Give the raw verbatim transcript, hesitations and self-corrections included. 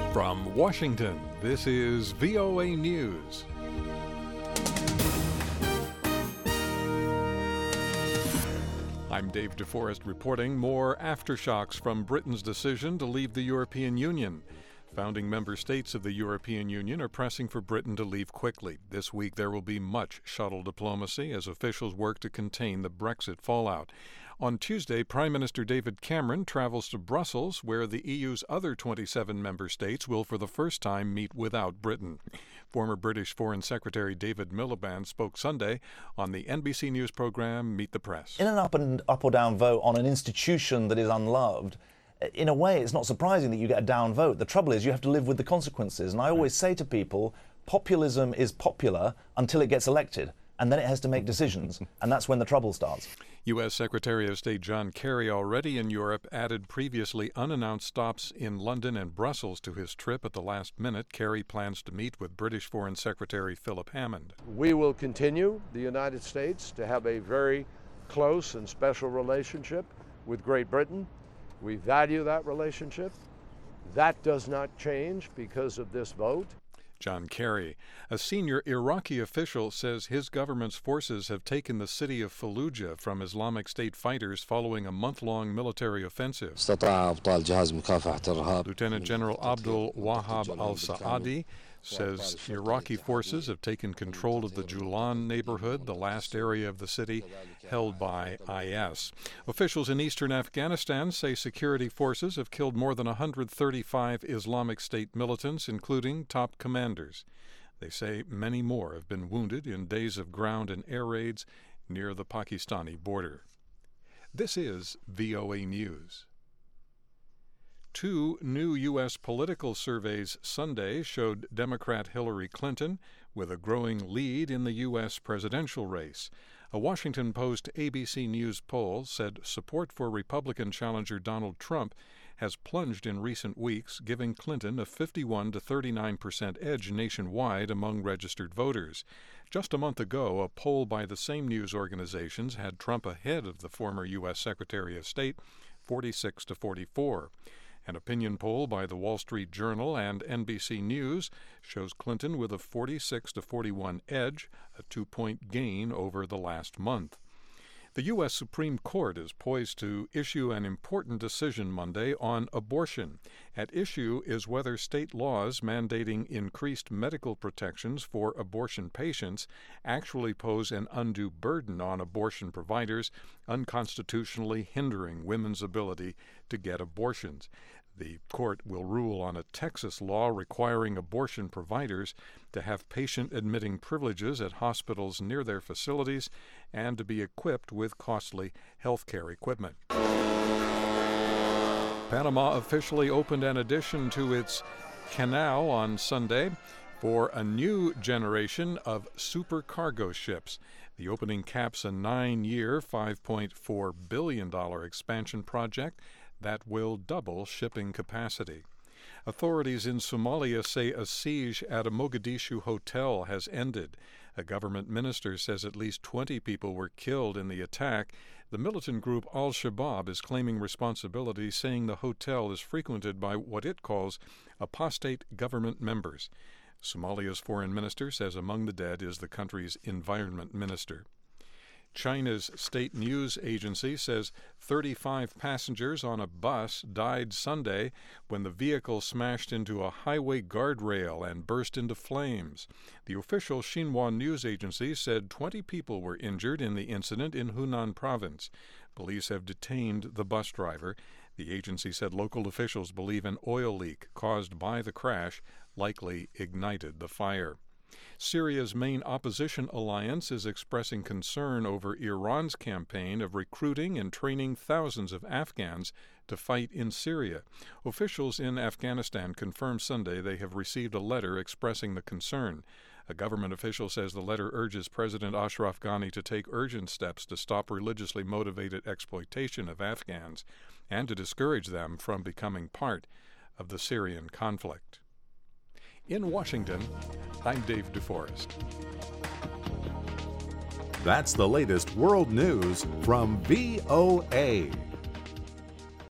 From Washington, this is V O A News. I'm Dave DeForest reporting more aftershocks from Britain's decision to leave the European Union. Founding member states of the European Union are pressing for Britain to leave quickly. This week there will be much shuttle diplomacy as officials work to contain the Brexit fallout. On Tuesday, Prime Minister David Cameron travels to Brussels, where the E U's other twenty-seven member states will for the first time meet without Britain. Former British Foreign Secretary David Miliband spoke Sunday on the N B C News program Meet the Press. In an up and up or down vote on an institution that is unloved, in a way it's not surprising that you get a down vote. The trouble is you have to live with the consequences. And I always say to people, populism is popular until it gets elected. And then it has to make decisions, and that's when the trouble starts. U S Secretary of State John Kerry, already in Europe, added previously unannounced stops in London and Brussels to his trip at the last minute. Kerry plans to meet with British Foreign Secretary Philip Hammond. We will continue, the United States, to have a very close and special relationship with Great Britain. We value that relationship. That does not change because of this vote. John Kerry. A senior Iraqi official says his government's forces have taken the city of Fallujah from Islamic State fighters following a month-long military offensive. Lieutenant General Abdul Wahab al-Saadi says Iraqi forces have taken control of the Julan neighborhood, the last area of the city held by I S. Officials in eastern Afghanistan say security forces have killed more than one hundred thirty-five Islamic State militants, including top commanders. They say many more have been wounded in days of ground and air raids near the Pakistani border. This is V O A News. Two new U S political surveys Sunday showed Democrat Hillary Clinton with a growing lead in the U S presidential race. A Washington Post A B C News poll said support for Republican challenger Donald Trump has plunged in recent weeks, giving Clinton a fifty-one to thirty-nine percent edge nationwide among registered voters. Just a month ago, a poll by the same news organizations had Trump ahead of the former U S Secretary of State, forty-six to forty-four. An opinion poll by the Wall Street Journal and N B C News shows Clinton with a forty-six to forty-one edge, a two-point gain over the last month. The U S Supreme Court is poised to issue an important decision Monday on abortion. At issue is whether state laws mandating increased medical protections for abortion patients actually pose an undue burden on abortion providers, unconstitutionally hindering women's ability to get abortions. The court will rule on a Texas law requiring abortion providers to have patient-admitting privileges at hospitals near their facilities and to be equipped with costly health care equipment. Panama officially opened an addition to its canal on Sunday for a new generation of super cargo ships. The opening caps a nine-year, five point four billion dollars expansion project that will double shipping capacity. Authorities in Somalia say a siege at a Mogadishu hotel has ended. A government minister says at least twenty people were killed in the attack. The militant group Al-Shabaab is claiming responsibility, saying the hotel is frequented by what it calls apostate government members. Somalia's foreign minister says among the dead is the country's environment minister. China's state news agency says thirty-five passengers on a bus died Sunday when the vehicle smashed into a highway guardrail and burst into flames. The official Xinhua news agency said twenty people were injured in the incident in Hunan province. Police have detained the bus driver. The agency said local officials believe an oil leak caused by the crash likely ignited the fire. Syria's main opposition alliance is expressing concern over Iran's campaign of recruiting and training thousands of Afghans to fight in Syria. Officials in Afghanistan confirmed Sunday they have received a letter expressing the concern. A government official says the letter urges President Ashraf Ghani to take urgent steps to stop religiously motivated exploitation of Afghans and to discourage them from becoming part of the Syrian conflict. In Washington, I'm Dave DeForest. That's the latest world news from V O A.